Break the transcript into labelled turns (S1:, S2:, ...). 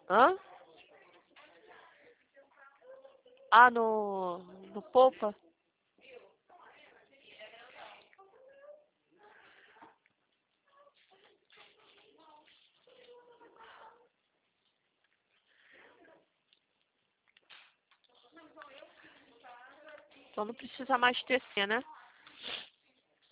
S1: Hã? Ah, no Poupa? Então não precisa mais tecer, né?